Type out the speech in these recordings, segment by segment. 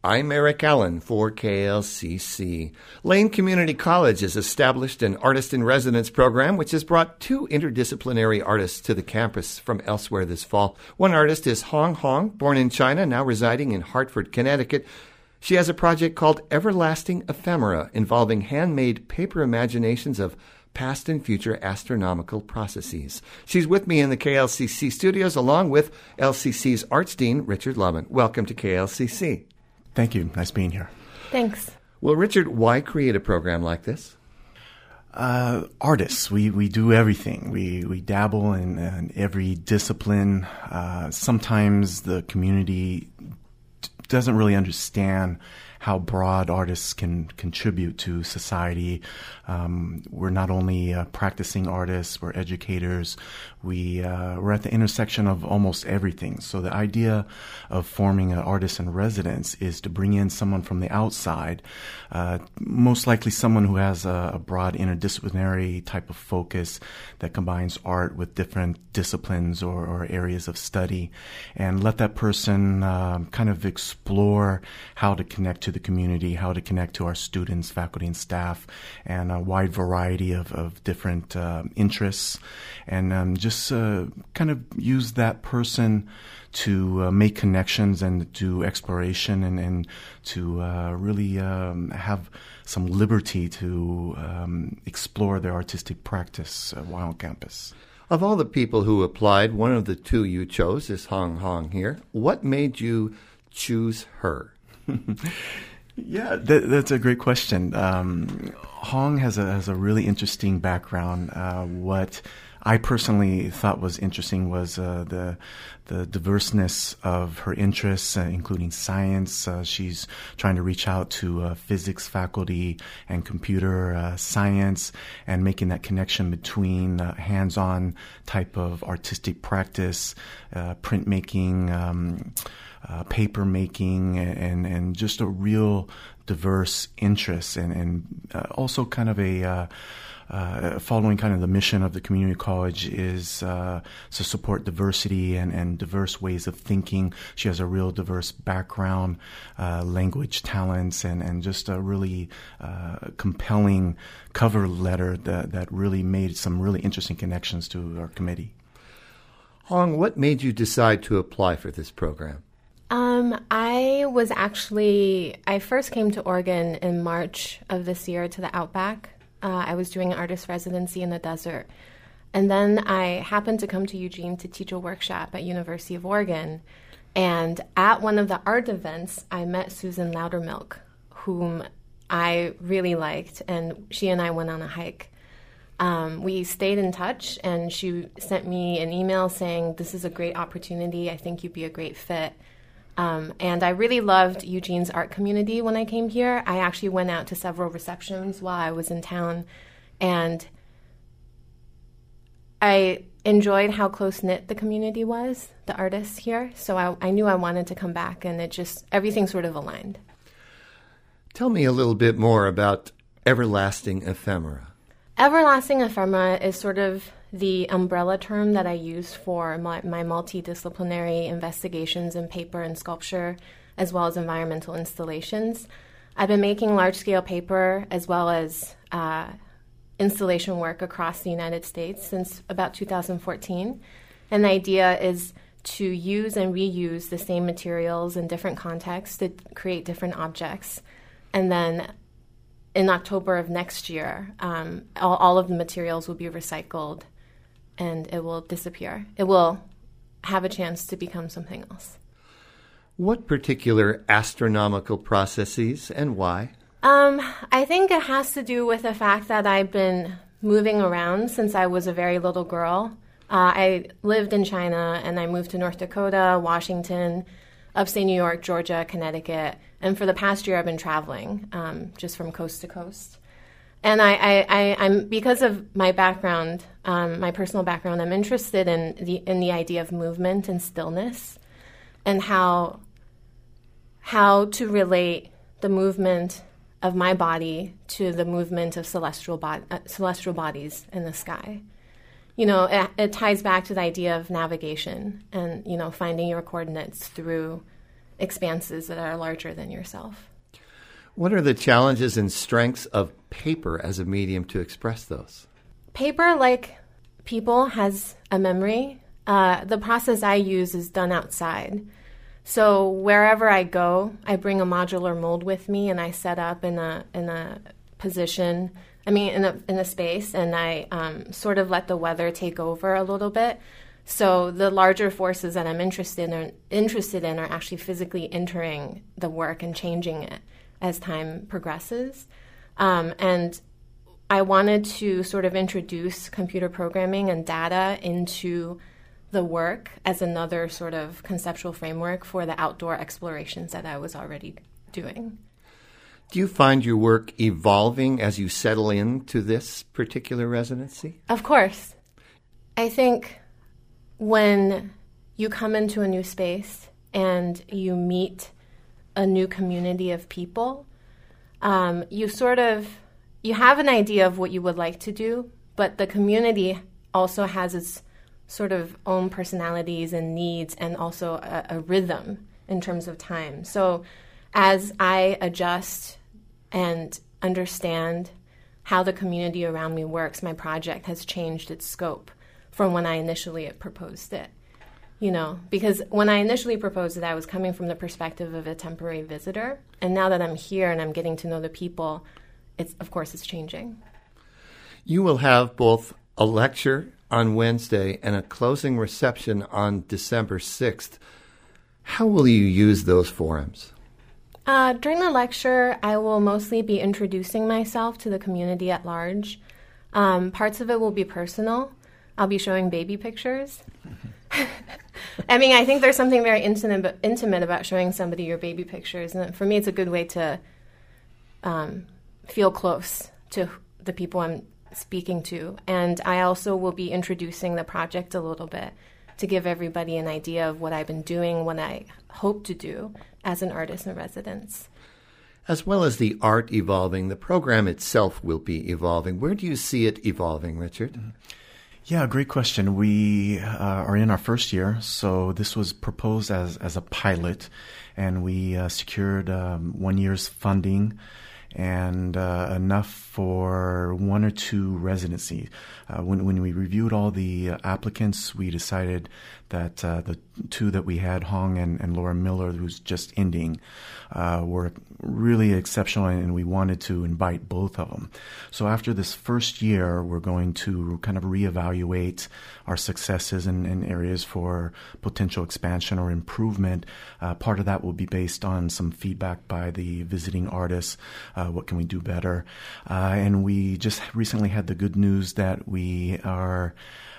I'm Eric Allen for KLCC. Lane Community College has established an Artist-in-Residence program which has brought two interdisciplinary artists to the campus from elsewhere this fall. One artist is Hong Hong, born in China, now residing in Hartford, Connecticut. She has a project called Everlasting Ephemera, involving handmade paper imaginations of past and future astronomical processes. She's with me in the KLCC studios, along with LCC's Arts Dean, Richard Lovin. Welcome to KLCC. Thank you. Nice being here. Thanks. Well, Richard, why create a program like this? Artists, we do everything. We dabble in every discipline. Sometimes the community doesn't really understand how broad artists can contribute to society. We're not only practicing artists, we're educators. We're at the intersection of almost everything. So the idea of forming an artist-in-residence is to bring in someone from the outside, most likely someone who has a broad interdisciplinary type of focus that combines art with different disciplines or areas of study, and let that person kind of explore how to connect to the community, how to connect to our students, faculty, and staff, and a wide variety of different interests, and just kind of use that person to make connections and do exploration and to really have some liberty to explore their artistic practice while on campus. Of all the people who applied, one of the two you chose is Hong Hong here. What made you choose her? Yeah, that's a great question. Hong has a really interesting background. What I personally thought was interesting was the diverseness of her interests, including science. She's trying to reach out to physics faculty and computer science, and making that connection between hands-on type of artistic practice, printmaking, paper making, and just a real diverse interest, and also kind of a following kind of the mission of the community college is to support diversity and diverse ways of thinking. She has a real diverse background, language talents, and just a really compelling cover letter that really made some really interesting connections to our committee. Hong, what made you decide to apply for this program? I first came to Oregon in March of this year to the Outback. I was doing an artist residency in the desert. And then I happened to come to Eugene to teach a workshop at University of Oregon. And at one of the art events, I met Susan Loudermilk, whom I really liked, and she and I went on a hike. We stayed in touch, and she sent me an email saying, "This is a great opportunity. I think you'd be a great fit." And I really loved Eugene's art community when I came here. I actually went out to several receptions while I was in town, and I enjoyed how close-knit the community was, the artists here. So I knew I wanted to come back, and everything sort of aligned. Tell me a little bit more about Everlasting Ephemera. Everlasting Ephemera is sort of the umbrella term that I use for my multidisciplinary investigations in paper and sculpture, as well as environmental installations. I've been making large-scale paper as well as installation work across the United States since about 2014. And the idea is to use and reuse the same materials in different contexts to create different objects. And then in October of next year, all of the materials will be recycled and it will disappear. It will have a chance to become something else. What particular astronomical processes and why? I think it has to do with the fact that I've been moving around since I was a very little girl. I lived in China and I moved to North Dakota, Washington, upstate New York, Georgia, Connecticut. And for the past year, I've been traveling just from coast to coast. And I'm because of my background, my personal background, I'm interested in the idea of movement and stillness, and how to relate the movement of my body to the movement of celestial bodies in the sky. You know, it ties back to the idea of navigation and, you know, finding your coordinates through expanses that are larger than yourself. What are the challenges and strengths of paper as a medium to express those? Paper, like people, has a memory. The process I use is done outside. So wherever I go, I bring a modular mold with me, and I set up in a position. In a space, and I sort of let the weather take over a little bit. So the larger forces that I'm interested in are actually physically entering the work and changing it as time progresses. And I wanted to sort of introduce computer programming and data into the work as another sort of conceptual framework for the outdoor explorations that I was already doing. Do you find your work evolving as you settle into this particular residency? Of course. I think when you come into a new space and you meet a new community of people, you have an idea of what you would like to do, but the community also has its sort of own personalities and needs, and also a rhythm in terms of time. So as I adjust and understand how the community around me works, my project has changed its scope from when I initially proposed it. Because when I initially proposed it, I was coming from the perspective of a temporary visitor. And now that I'm here and I'm getting to know the people, it's changing. You will have both a lecture on Wednesday and a closing reception on December 6th. How will you use those forums? During the lecture, I will mostly be introducing myself to the community at large. Parts of it will be personal. I'll be showing baby pictures. I think there's something very intimate about showing somebody your baby pictures. And for me, it's a good way to feel close to the people I'm speaking to. And I also will be introducing the project a little bit to give everybody an idea of what I've been doing, what I hope to do as an artist in residence. As well as the art evolving, the program itself will be evolving. Where do you see it evolving, Richard? Yeah, great question. We are in our first year, so this was proposed as a pilot, and we secured 1 year's funding and enough for 1 or 2 residencies. When we reviewed all the applicants, we decided that the 2 that we had, Hong and Laura Miller, who's just ending, were really exceptional, and we wanted to invite both of them. So after this first year, we're going to kind of reevaluate our successes and areas for potential expansion or improvement. Part of that will be based on some feedback by the visiting artists. What can we do better? And we just recently had the good news that we are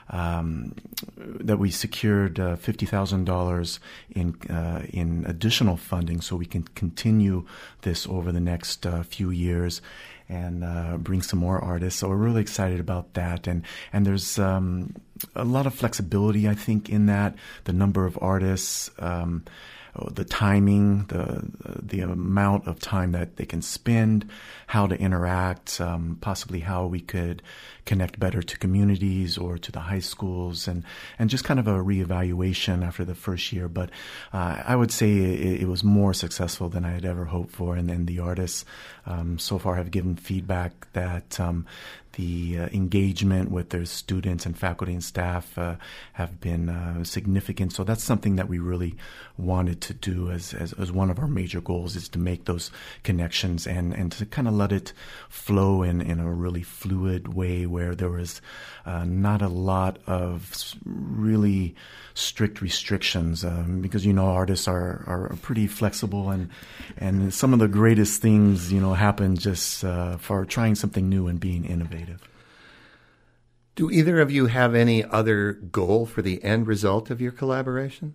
that we secured $50,000 in additional funding, so we can continue this over the next few years and bring some more artists. So we're really excited about that, and there's a lot of flexibility, I think, in that. The number of artists, the timing, the amount of time that they can spend, how to interact, possibly how we could connect better to communities or to the high schools, and just kind of a reevaluation after the first year. But I would say it was more successful than I had ever hoped for, and then the artists so far have given feedback that the engagement with their students and faculty and staff have been significant. So that's something that we really wanted to do as one of our major goals, is to make those connections and to kind of let it flow in a really fluid way, where there was not a lot of really strict restrictions, because artists are pretty flexible, and some of the greatest things happen just for trying something new and being innovative. Do either of you have any other goal for the end result of your collaboration?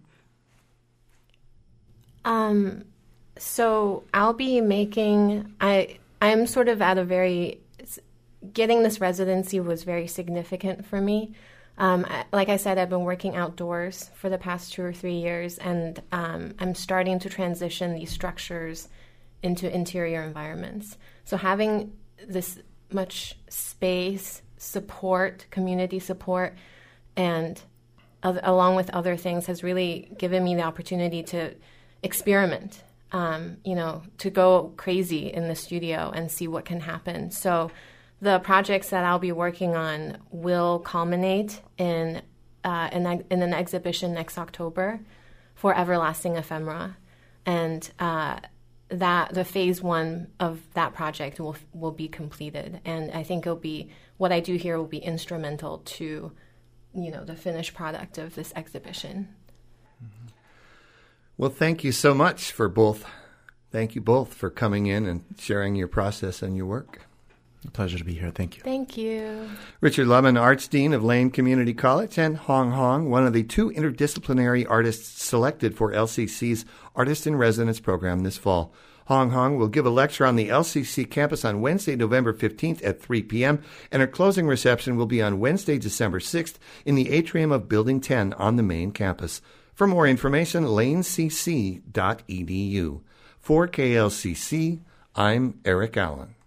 So I'll be making, I'm sort of at getting this residency was very significant for me. Like I said, I've been working outdoors for the past 2 or 3 years, and I'm starting to transition these structures into interior environments. So having this much space, support, community support, and along with other things, has really given me the opportunity to experiment, to go crazy in the studio and see what can happen. So the projects that I'll be working on will culminate in an exhibition next October for Everlasting Ephemera. And that the phase one of that project will be completed. And I think what I do here will be instrumental to, the finished product of this exhibition. Well, thank you so much Thank you both for coming in and sharing your process and your work. A pleasure to be here. Thank you. Thank you. Richard Lemon, Arts Dean of Lane Community College, and Hong Hong, one of the 2 interdisciplinary artists selected for LCC's Artist in Residence program this fall. Hong Hong will give a lecture on the LCC campus on Wednesday, November 15th at 3 p.m., and her closing reception will be on Wednesday, December 6th in the atrium of Building 10 on the main campus. For more information, lanecc.edu. For KLCC, I'm Eric Allen.